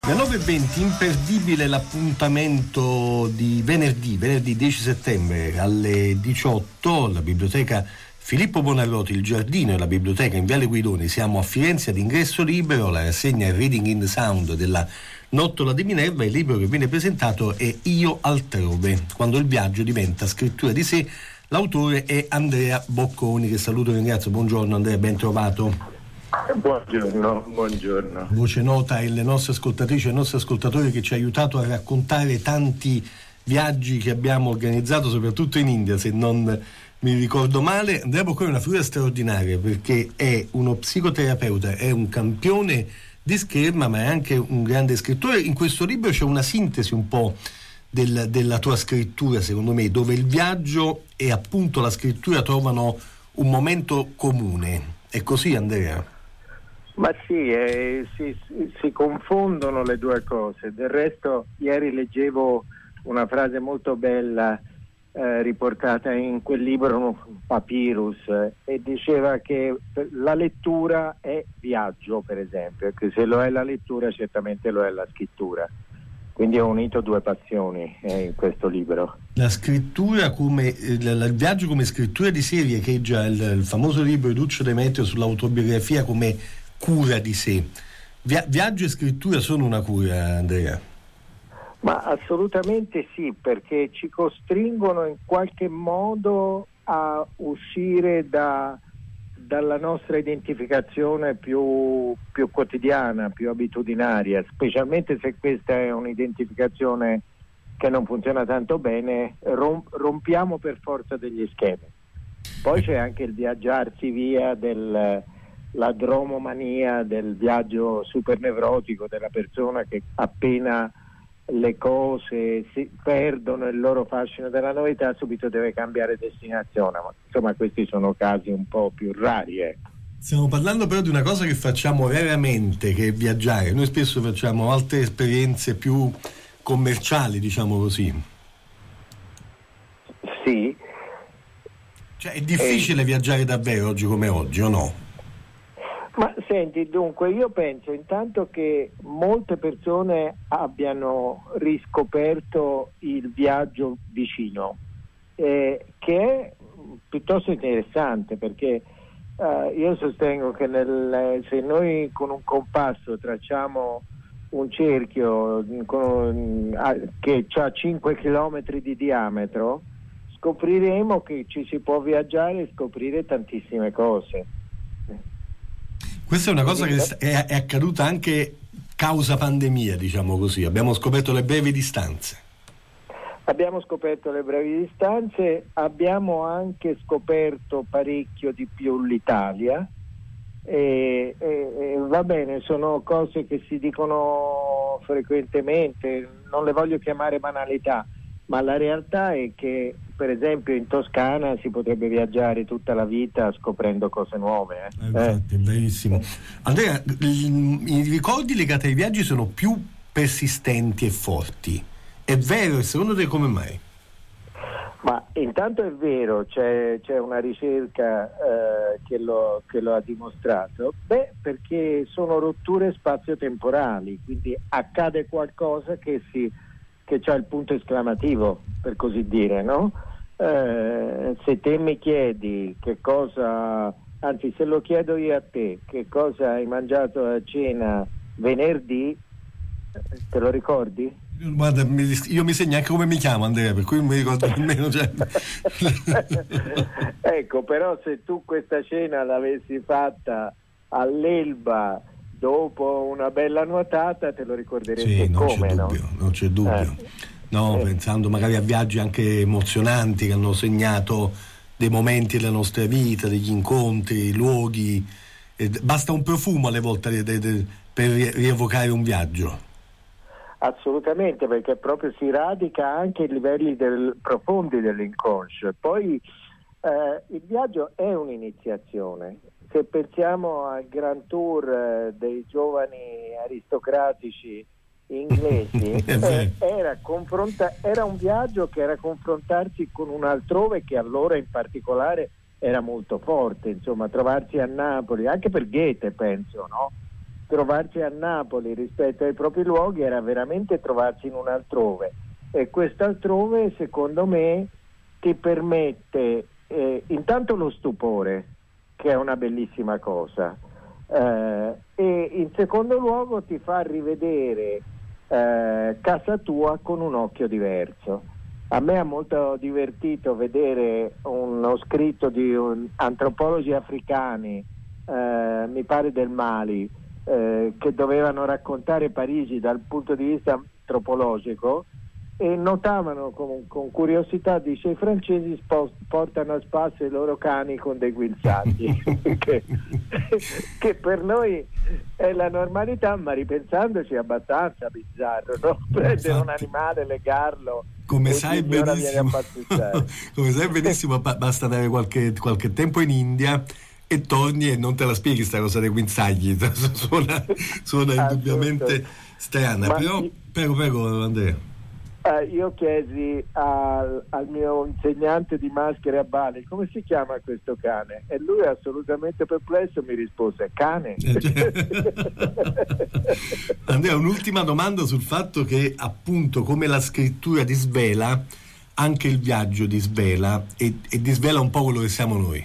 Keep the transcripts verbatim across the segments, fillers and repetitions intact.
alle nove e venti imperdibile l'appuntamento di venerdì, venerdì dieci settembre alle diciotto, alla biblioteca Filippo Bonarroti, il giardino e la biblioteca in Viale Guidoni. Siamo a Firenze ad ingresso libero, la rassegna Reading in the Sound della Nottola di Minerva. Il libro che viene presentato è Io altrove, quando il viaggio diventa scrittura di sé. L'autore è Andrea Bocconi, che saluto e ringrazio. Buongiorno Andrea, ben trovato. Buongiorno, buongiorno. Voce nota alle nostre ascoltatrici e ai nostri ascoltatori, che ci ha aiutato a raccontare tanti viaggi che abbiamo organizzato, soprattutto in India, se non mi ricordo male. Andrea Bocconi è una figura straordinaria perché è uno psicoterapeuta, è un campione di scherma, ma è anche un grande scrittore. In questo libro c'è una sintesi un po' del, della tua scrittura, secondo me, dove il viaggio e appunto la scrittura trovano un momento comune. È così, Andrea? Ma sì, eh, si, si confondono le due cose. Del resto, ieri leggevo una frase molto bella eh, riportata in quel libro Papyrus, eh, e diceva che la lettura è viaggio, per esempio, e che se lo è la lettura certamente lo è la scrittura. Quindi ho unito due passioni eh, in questo libro. La scrittura come il, il viaggio come scrittura di sé riecheggia il, il famoso libro di Duccio Demetrio sull'autobiografia come cura di sé. Via, viaggio e scrittura sono una cura, Andrea? Ma assolutamente sì, perché ci costringono in qualche modo a uscire da, dalla nostra identificazione più, più quotidiana, più abitudinaria, specialmente se questa è un'identificazione che non funziona tanto bene, rom- rompiamo per forza degli schemi. Poi c'è anche il viaggiarsi via del la dromomania, del viaggio super nevrotico della persona che appena le cose si perdono il loro fascino della novità subito deve cambiare destinazione. Ma insomma, questi sono casi un po' più rari, ecco. Stiamo parlando però di una cosa che facciamo raramente, che è viaggiare. Noi spesso facciamo altre esperienze più commerciali, diciamo così. Sì. Cioè è difficile e... viaggiare davvero oggi come oggi, o no? Ma senti, dunque, io penso intanto che molte persone abbiano riscoperto il viaggio vicino, eh, che è piuttosto interessante, perché eh, io sostengo che nel, se noi con un compasso tracciamo un cerchio con, a, che ha cinque chilometri di diametro, scopriremo che ci si può viaggiare e scoprire tantissime cose. Questa è una cosa che è, è accaduta anche causa pandemia, diciamo così. Abbiamo scoperto le brevi distanze. Abbiamo scoperto le brevi distanze, abbiamo anche scoperto parecchio di più l'Italia. E, e, e va bene, sono cose che si dicono frequentemente, non le voglio chiamare banalità, ma la realtà è che per esempio in Toscana si potrebbe viaggiare tutta la vita scoprendo cose nuove. Eh? Eh, infatti, è verissimo. Andrea, i ricordi legati ai viaggi sono più persistenti e forti. È vero? E secondo te come mai? Ma intanto è vero, c'è, c'è una ricerca eh, che, lo, che lo ha dimostrato. Beh, perché sono rotture spazio-temporali, quindi accade qualcosa che si che c'ha il punto esclamativo, per così dire, no? Eh, se te mi chiedi che cosa, anzi se lo chiedo io a te, che cosa hai mangiato a cena venerdì, te lo ricordi? Guarda, io mi segno anche come mi chiamo, Andrea, per cui non mi ricordo nemmeno. Cioè... Ecco, però se tu questa cena l'avessi fatta all'Elba dopo una bella nuotata te lo ricorderesti. Sì, non come, c'è dubbio, no? non c'è dubbio. Eh. No, eh. Pensando magari a viaggi anche emozionanti che hanno segnato dei momenti della nostra vita, degli incontri, luoghi. Eh, basta un profumo alle volte de, de, de, per rievocare un viaggio. Assolutamente, perché proprio si radica anche ai livelli del, profondi dell'inconscio. Poi eh, il viaggio è un'iniziazione. Se pensiamo al Grand Tour eh, dei giovani aristocratici inglesi, eh, era, confronta- era un viaggio che era confrontarsi con un altrove che allora in particolare era molto forte, insomma, trovarsi a Napoli, anche per Goethe penso, no? trovarci a Napoli rispetto ai propri luoghi era veramente trovarci in un altrove, e quest'altrove secondo me ti permette eh, intanto lo stupore, che è una bellissima cosa, eh, e in secondo luogo ti fa rivedere eh, casa tua con un occhio diverso. A me ha molto divertito vedere uno scritto di un, antropologi africani, eh, mi pare del Mali, eh, che dovevano raccontare Parigi dal punto di vista antropologico, e notavano con, con curiosità, dice, i francesi spo- portano a spasso i loro cani con dei guinzagli che, che per noi è la normalità, ma ripensandoci è abbastanza bizzarro, no? Prendere un animale, legarlo, come sai benissimo, come sai benissimo, basta dare qualche, qualche tempo in India e torni e non te la spieghi sta cosa dei guinzagli. suona, suona indubbiamente strana. Ma però io, prego prego Andrea. Uh, io chiesi al, al mio insegnante di maschere a Bali come si chiama questo cane, e lui assolutamente perplesso mi rispose cane. Andrea, un'ultima domanda sul fatto che appunto come la scrittura disvela, anche il viaggio disvela e, e disvela un po' quello che siamo noi.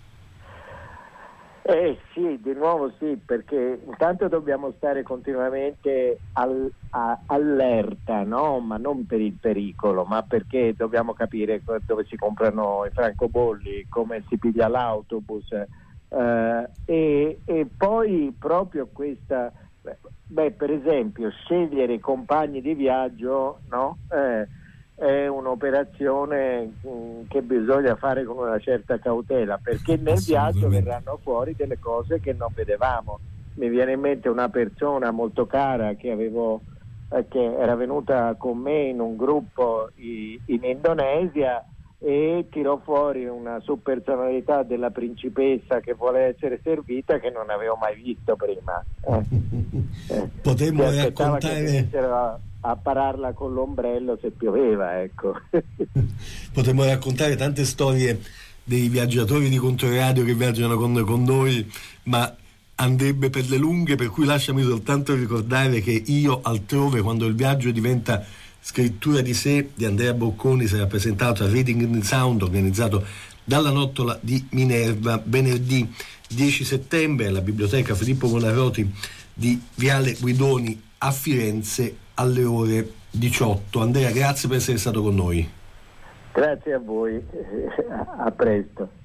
Eh sì, di nuovo sì, perché intanto dobbiamo stare continuamente al, a, allerta, no? Ma non per il pericolo, ma perché dobbiamo capire dove si comprano i francobolli, come si piglia l'autobus, eh, e, e poi proprio questa, beh, per esempio scegliere i compagni di viaggio, no? Eh, è un'operazione mh, che bisogna fare con una certa cautela, perché nel viaggio verranno fuori delle cose che non vedevamo. Mi viene in mente una persona molto cara che avevo eh, che era venuta con me in un gruppo i, in Indonesia, e tirò fuori una subpersonalità della principessa che vuole essere servita che non avevo mai visto prima. Eh. Eh. Potremmo raccontare a, a pararla con l'ombrello se pioveva, ecco. Potremmo raccontare tante storie dei viaggiatori di Controradio che viaggiano con, con noi, ma andrebbe per le lunghe, per cui lasciami soltanto ricordare che Io altrove, quando il viaggio diventa scrittura di sé, di Andrea Bocconi, sarà presentato a Reading in Sound, organizzato dalla Nottola di Minerva venerdì dieci settembre alla Biblioteca Filippo Bonarroti di Viale Guidoni a Firenze alle ore diciotto. Andrea, grazie per essere stato con noi. Grazie a voi, a presto.